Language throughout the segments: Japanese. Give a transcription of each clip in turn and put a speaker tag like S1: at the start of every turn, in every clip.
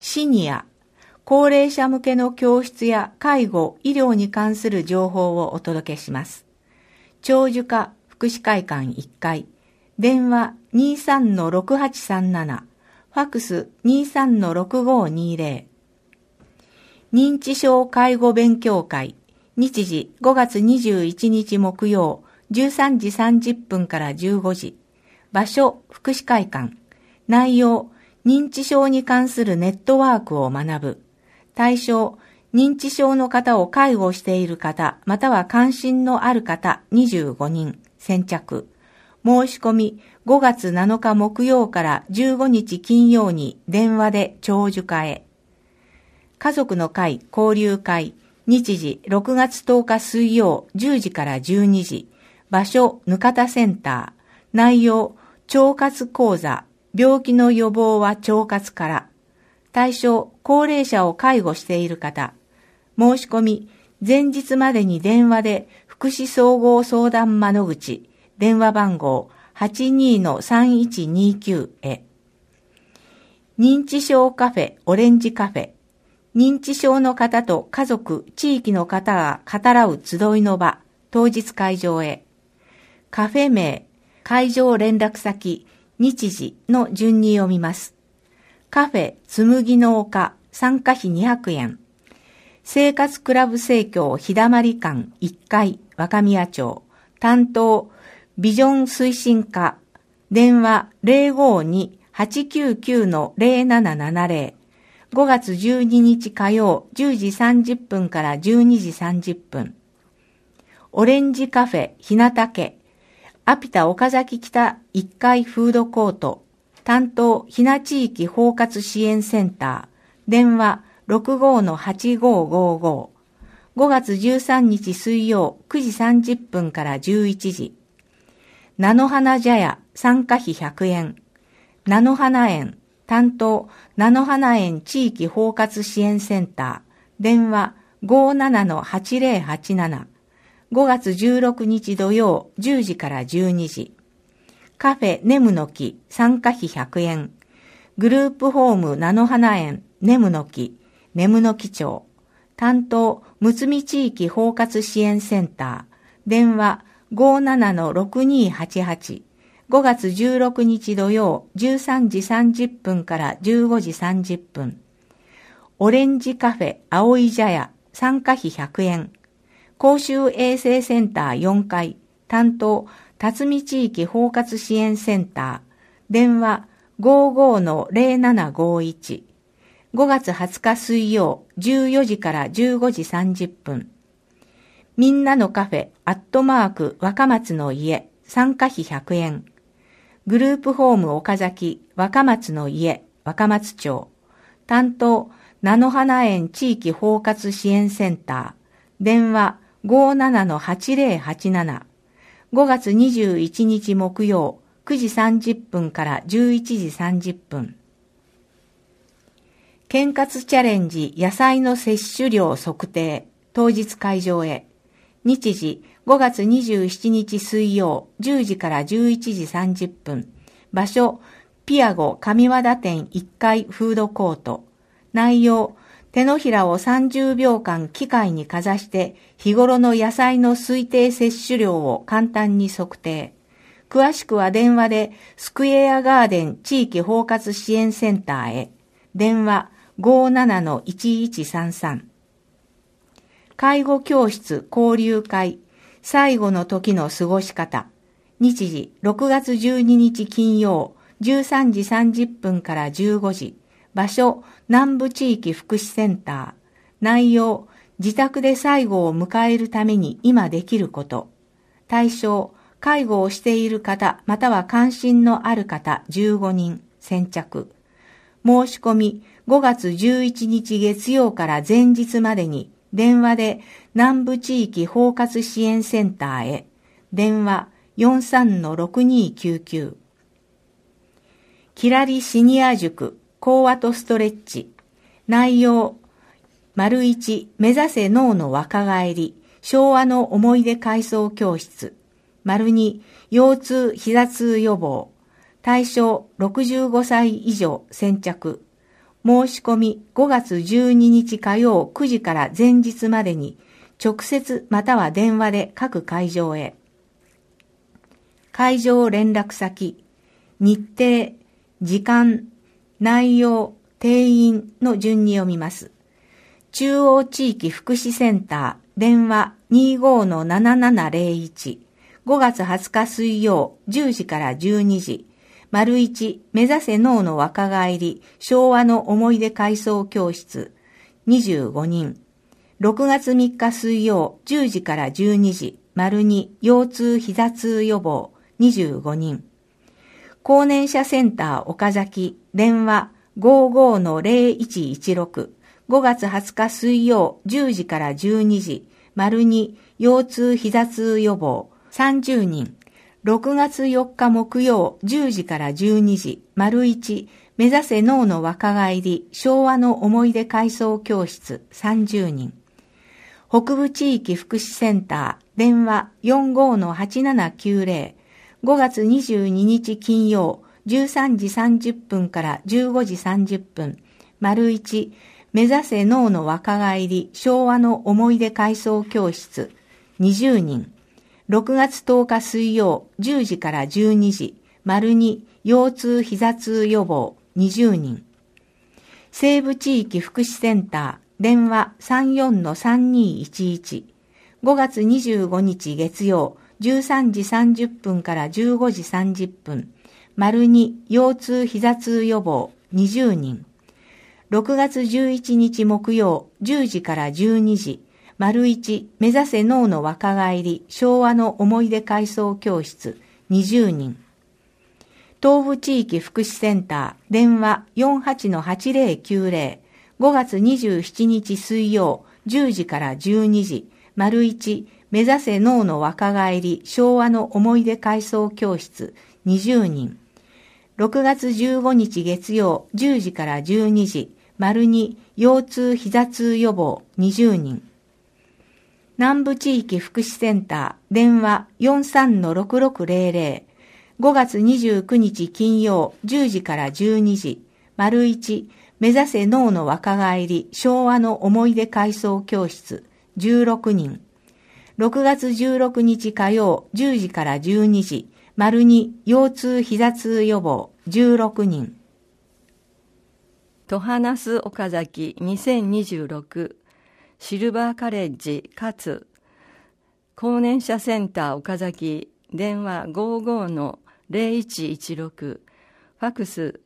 S1: シニア、高齢者向けの教室や介護、医療に関する情報をお届けします。長寿課福祉会館1階、電話 23-6837、ファクス 23-6520。認知症介護勉強会、日時5月21日木曜、13時30分から15時。場所、福祉会館。内容、認知症に関するネットワークを学ぶ。対象、認知症の方を介護している方、または関心のある方25人。先着。申し込み、5月7日木曜から15日金曜に電話で長寿課へ。家族の会交流会、日時6月10日水曜10時から12時。場所、ぬかたセンター。内容、腸活講座。病気の予防は腸活から。対象、高齢者を介護している方。申し込み、前日までに電話で福祉総合相談窓口、電話番号 82-3129 へ。認知症カフェオレンジカフェ。認知症の方と家族、地域の方が語らう集いの場、当日会場へ。カフェ名、会場連絡先、日時の順に読みます。カフェ紬の丘、参加費200円。生活クラブ生協日だまり館1階、若宮町。担当、ビジョン推進課。電話 052-899-0770。5月12日火曜10時30分から12時30分。オレンジカフェ日向家。アピタ岡崎北1階フードコート。担当ひな地域包括支援センター。電話 65-8555。5月13日水曜9時30分から11時。菜の花茶屋参加費100円。菜の花園。担当菜の花園地域包括支援センター。電話 57-8087。5月16日土曜10時から12時。カフェネムの木参加費100円。グループホーム菜の花園ネムの木、ネムの木町。担当むつみ地域包括支援センター。電話 57-6288。5月16日土曜13時30分から15時30分。オレンジカフェ葵茶屋参加費100円。公衆衛生センター4階。担当辰巳地域包括支援センター。電話 55-0751。5月20日水曜14時から15時30分。みんなのカフェアットマーク若松の家参加費100円。グループホーム岡崎若松の家若松町。担当菜の花園地域包括支援センター。電話 57-8087。5月21日木曜9時30分から11時30分。健活チャレンジ野菜の摂取量測定当日会場へ。日時5月27日水曜10時から11時30分。場所ピアゴ上和田店1階フードコート。内容手のひらを30秒間機械にかざして日頃の野菜の推定摂取量を簡単に測定。詳しくは電話でスクエアガーデン地域包括支援センターへ。電話 57-1133。介護教室交流会最後の時の過ごし方。日時6月12日金曜13時30分から15時。場所南部地域福祉センター。内容自宅で最後を迎えるために今できること。対象介護をしている方または関心のある方15人。先着。申し込み5月11日月曜から前日までに電話で南部地域包括支援センターへ。電話 43-6299。きらりシニア塾講話とストレッチ。内容 ① 目指せ脳の若返り昭和の思い出回想教室。2腰痛膝痛予防。対象65歳以上先着。 申し込み5月12日火曜9時から前日までに直接または電話で各会場へ。会場連絡先、日程、時間、内容、定員の順に読みます。中央地域福祉センター、電話 25-7701、5月20日水曜10時から12時、1目指せ脳の若返り昭和の思い出回想教室25人、6月3日水曜10時から12時、2腰痛膝痛予防25人、高年者センター岡崎、電話 55-0116、5月20日水曜10時から12時、2腰痛膝痛予防30人、6月4日木曜10時から12時、1目指せ脳の若返り昭和の思い出回想教室30人、北部地域福祉センター、電話 45-8790、5月22日金曜13時30分から15時30分、1目指せ脳の若返り昭和の思い出回想教室20人、6月10日水曜10時から12時、2腰痛膝痛予防20人、西部地域福祉センター、電話 34-3211、5月25日月曜13時30分から15時30分、2腰痛膝痛予防20人、6月11日木曜10時から12時、1目指せ脳の若返り昭和の思い出回想教室20人、東部地域福祉センター、電話 48-8090、5月27日水曜10時から12時、1目指せ脳の若返り昭和の思い出回想教室20人、6月15日月曜10時から12時、2腰痛膝痛予防20人、南部地域福祉センター、電話 43-6600、5月29日金曜10時から12時、1目指せ脳の若返り昭和の思い出回想教室16人、6月16日火曜10時から12時、2腰痛膝痛予防16人。
S2: トハナス岡崎2026シルバーカレッジかつ高年者センター岡崎、電話 55-0116、ファクス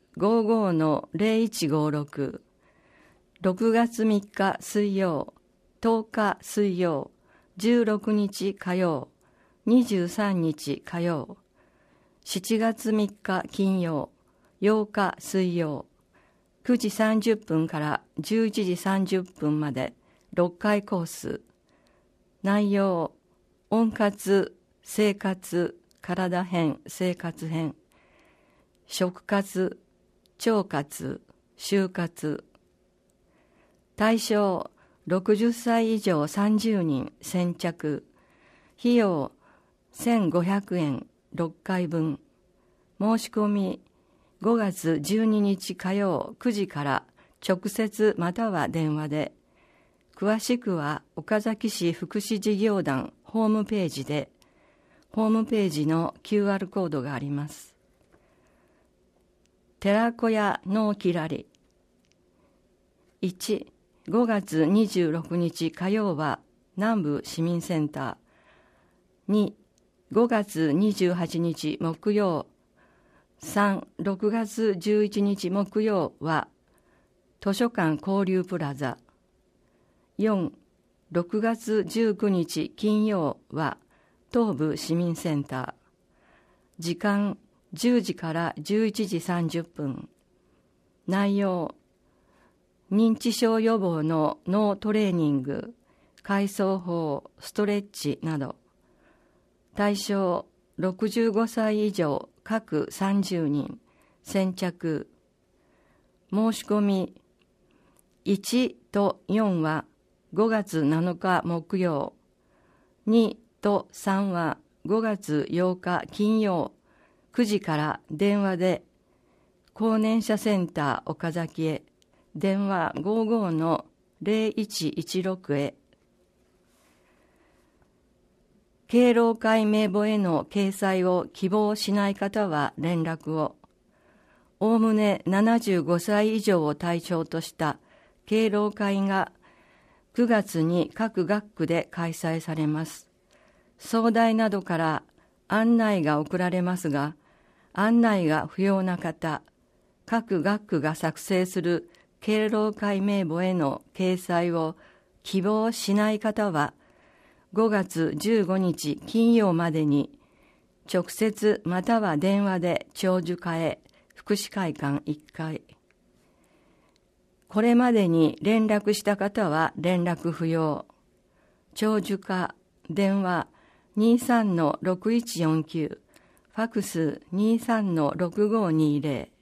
S2: 55-0156、6月3日水曜、10日水曜、16日火曜、23日火曜、7月3日金曜、8日水曜、9時30分から11時30分まで6回コース。内容、温活、生活、体編、生活編、食活、腸活、就活。対象、60歳以上30人先着。費用、1500円6回分。申し込み、5月12日火曜9時から直接または電話で、詳しくは岡崎市福祉事業団ホームページで、ホームページの QR コードがあります。寺子屋のきらり。1、5月26日火曜は南部市民センター。2、5月28日木曜。3、6月11日木曜は図書館交流プラザ。4、6月19日金曜は東部市民センター。時間10時から11時30分。内容、認知症予防の脳トレーニング、回想法、ストレッチなど。対象、65歳以上各30人先着。申し込み1と4は5月7日木曜、2と3は5月8日金曜9時から電話で高年者センター岡崎へ電話 55-0116 へ。敬老会名簿への掲載を希望しない方は連絡を。おおむね75歳以上を対象とした敬老会が9月に各学区で開催されます。総代などから案内が送られますが、案内が不要な方、各学区が作成する敬老会名簿への掲載を希望しない方は、5月15日金曜までに、直接または電話で長寿課へ福祉会館1階。これまでに連絡した方は連絡不要。長寿課電話 23-6149、ファクス 23-6520。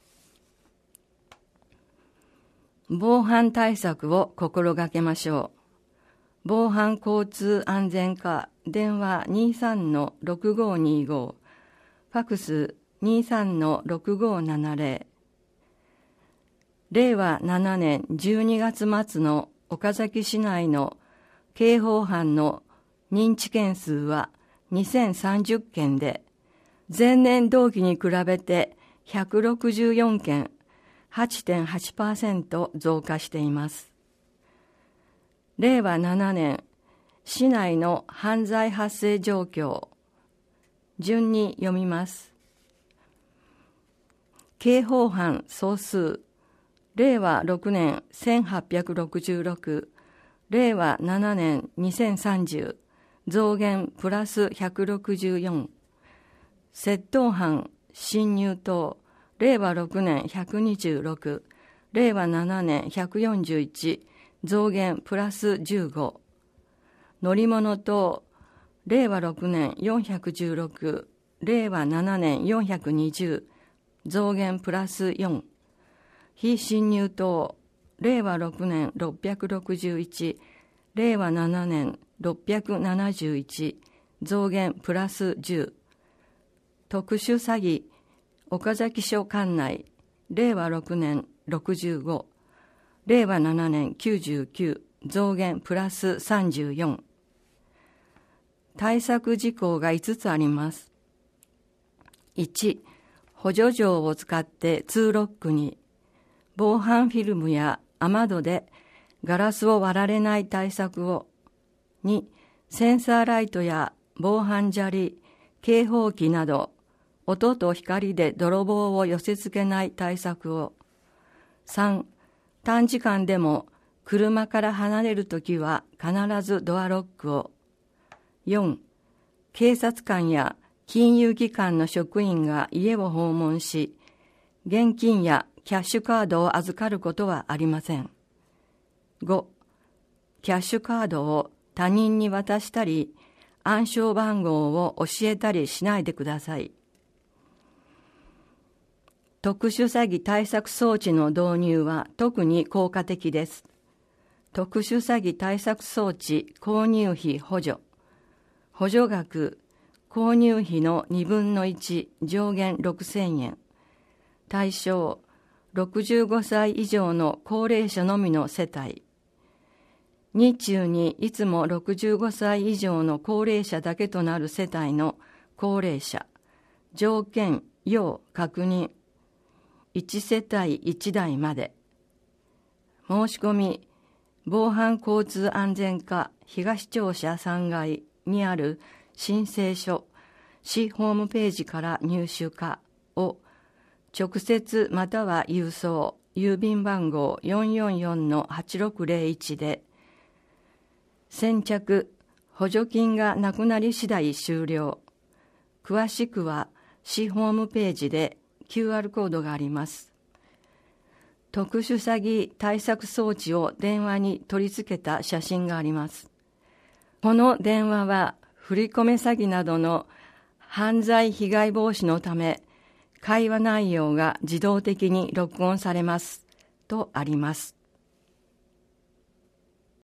S2: 防犯対策を心がけましょう。防犯交通安全課電話 23-6525、ファクス 23-6570。令和7年12月末の岡崎市内の刑法犯の認知件数は2030件で、前年同期に比べて164件、8.8% 増加しています。令和7年、市内の犯罪発生状況、順に読みます。刑法犯総数、令和6年1866、令和7年2030、増減プラス164。窃盗犯侵入等、令和6年126、令和7年141、増減プラス15。乗り物等、令和6年416、令和7年420、増減プラス4。非侵入等、令和6年661、令和7年671、増減プラス10。特殊詐欺、岡崎署管内、令和6年65、令和7年99、増減プラス34。対策事項が5つあります。1、補助錠を使って通ロックに、防犯フィルムや雨戸でガラスを割られない対策を。2、センサーライトや防犯砂利、警報器など、音と光で泥棒を寄せ付けない対策を。3、短時間でも車から離れるときは必ずドアロックを。4、警察官や金融機関の職員が家を訪問し、現金やキャッシュカードを預かることはありません。5、キャッシュカードを他人に渡したり、暗証番号を教えたりしないでください。特殊詐欺対策装置の導入は特に効果的です。特殊詐欺対策装置購入費補助。補助額、購入費の2分の1、上限6000円。対象、65歳以上の高齢者のみの世帯。日中にいつも65歳以上の高齢者だけとなる世帯の高齢者。条件、要確認。1世帯1台まで。申し込み、防犯交通安全課東庁舎3階にある申請書、市ホームページから入手かを直接または郵送、郵便番号 444-8601 で、先着、補助金がなくなり次第終了。詳しくは市ホームページで QR コードがあります。特殊詐欺対策装置を電話に取り付けた写真があります。この電話は振り込め詐欺などの犯罪被害防止のため、会話内容が自動的に録音されますとあります。